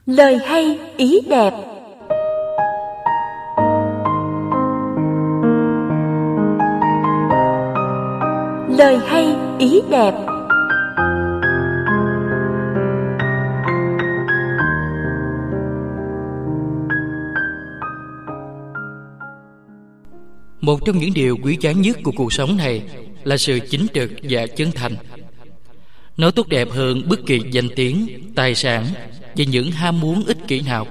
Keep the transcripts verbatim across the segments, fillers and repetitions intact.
Lời hay ý đẹp. Lời hay ý đẹp. Một trong những điều quý giá nhất của cuộc sống này là sự chính trực và chân thành. Nó tốt đẹp hơn bất kỳ danh tiếng, tài sản và những ham muốn ích kỷ nào.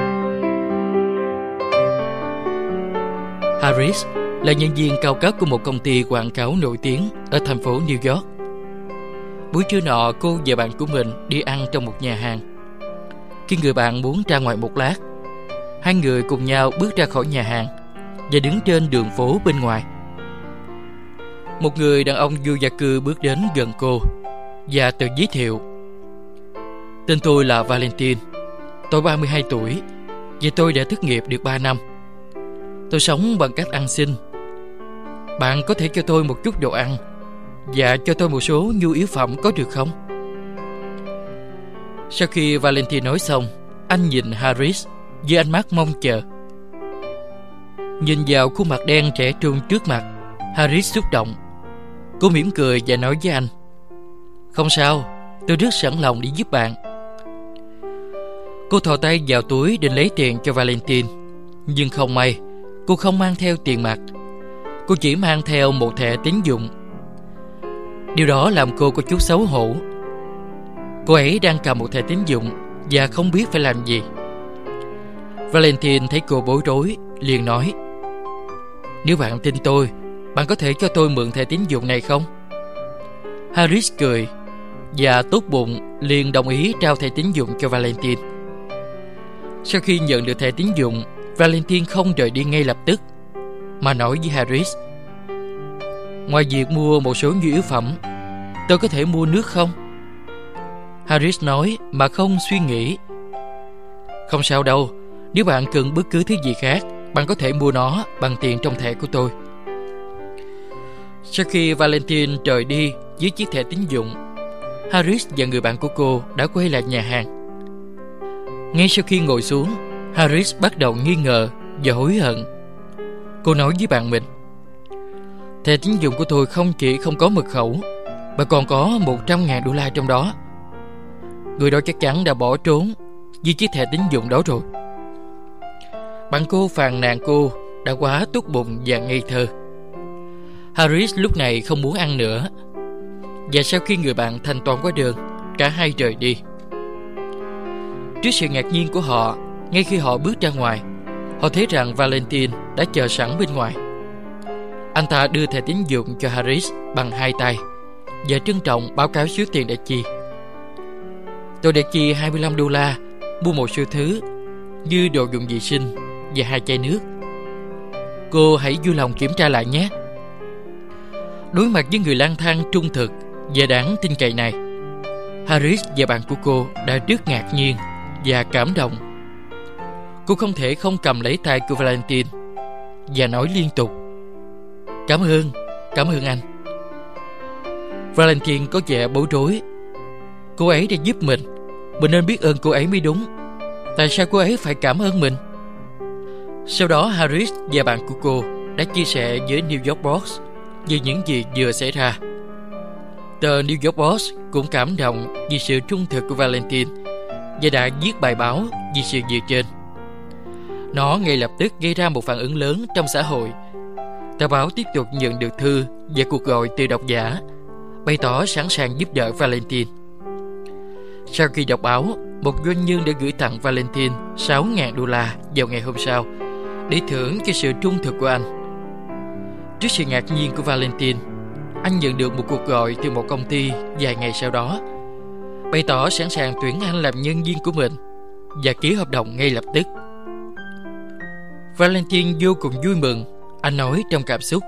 Harris là nhân viên cao cấp của một công ty quảng cáo nổi tiếng ở thành phố New York. Buổi trưa nọ, cô và bạn của mình đi ăn trong một nhà hàng. Khi người bạn muốn ra ngoài một lát, hai người cùng nhau bước ra khỏi nhà hàng và đứng trên đường phố bên ngoài. Một người đàn ông vô gia cư bước đến gần cô và tự giới thiệu: "Tên tôi là Valentine. Tôi ba mươi hai tuổi và tôi đã thất nghiệp được ba năm. Tôi sống bằng cách ăn xin. Bạn có thể cho tôi một chút đồ ăn và cho tôi một số nhu yếu phẩm có được không?" Sau khi Valentine nói xong, anh nhìn Harris với ánh mắt mong chờ. Nhìn vào khuôn mặt đen trẻ trung trước mặt, Harris xúc động. Cô mỉm cười và nói với anh: "Không sao, tôi rất sẵn lòng để giúp bạn." Cô thò tay vào túi định lấy tiền cho Valentine, nhưng không may, cô không mang theo tiền mặt. Cô chỉ mang theo một thẻ tín dụng. Điều đó làm cô có chút xấu hổ. Cô ấy đang cầm một thẻ tín dụng và không biết phải làm gì. Valentine thấy cô bối rối, liền nói: "Nếu bạn tin tôi, bạn có thể cho tôi mượn thẻ tín dụng này không?" Harris cười và tốt bụng liền đồng ý trao thẻ tín dụng cho Valentine. Sau khi nhận được thẻ tín dụng, Valentine không rời đi ngay lập tức, mà nói với Harris: "Ngoài việc mua một số nhu yếu phẩm, tôi có thể mua nước không?" Harris nói mà không suy nghĩ: "Không sao đâu, nếu bạn cần bất cứ thứ gì khác, bạn có thể mua nó bằng tiền trong thẻ của tôi." Sau khi Valentine rời đi với chiếc thẻ tín dụng, Harris và người bạn của cô đã quay lại nhà hàng. Ngay sau khi ngồi xuống, Harris bắt đầu nghi ngờ và hối hận. Cô nói với bạn mình: "Thẻ tín dụng của tôi không chỉ không có mật khẩu, mà còn có một trăm ngàn đô la trong đó. Người đó chắc chắn đã bỏ trốn với chiếc thẻ tín dụng đó rồi." Bạn cô phàn nàn cô đã quá tốt bụng và ngây thơ. Harris lúc này không muốn ăn nữa, và sau khi người bạn thanh toán hóa đơn, cả hai rời đi. Trước sự ngạc nhiên của họ, ngay khi họ bước ra ngoài, họ thấy rằng Valentine đã chờ sẵn bên ngoài. Anh ta đưa thẻ tín dụng cho Harris bằng hai tay và trân trọng báo cáo số tiền đã chi. "Tôi đã chi hai mươi lăm đô la mua một số thứ như đồ dùng vệ sinh và hai chai nước. Cô hãy vui lòng kiểm tra lại nhé." Đối mặt với người lang thang trung thực và đáng tin cậy này, Harris và bạn của cô đã rất ngạc nhiên và cảm động. Cô không thể không cầm lấy tay của Valentine và nói liên tục: "Cảm ơn, cảm ơn anh." Valentine có vẻ bối rối. Cô ấy đã giúp mình, mình nên biết ơn cô ấy mới đúng. Tại sao cô ấy phải cảm ơn mình? Sau đó Harris và bạn của cô đã chia sẻ với New York Post về những gì vừa xảy ra. Tờ New York Post cũng cảm động vì sự trung thực của Valentine và đã viết bài báo về sự việc trên. Nó ngay lập tức gây ra một phản ứng lớn trong xã hội. Tờ báo tiếp tục nhận được thư và cuộc gọi từ độc giả bày tỏ sẵn sàng giúp đỡ Valentine. Sau khi đọc báo, một doanh nhân đã gửi tặng Valentine sáu ngàn đô la vào ngày hôm sau để thưởng cho sự trung thực của anh. Trước sự ngạc nhiên của Valentine, anh nhận được một cuộc gọi từ một công ty vài ngày sau đó, bày tỏ sẵn sàng tuyển anh làm nhân viên của mình và ký hợp đồng ngay lập tức. Valentine vô cùng vui mừng. Anh nói trong cảm xúc: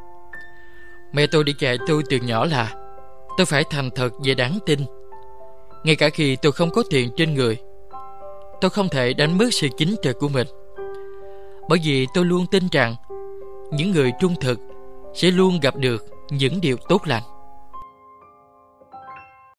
"Mẹ tôi đã dạy tôi từ nhỏ là tôi phải thành thật và đáng tin. Ngay cả khi tôi không có tiền trên người, tôi không thể đánh mất sự chính trực của mình. Bởi vì tôi luôn tin rằng những người trung thực sẽ luôn gặp được những điều tốt lành."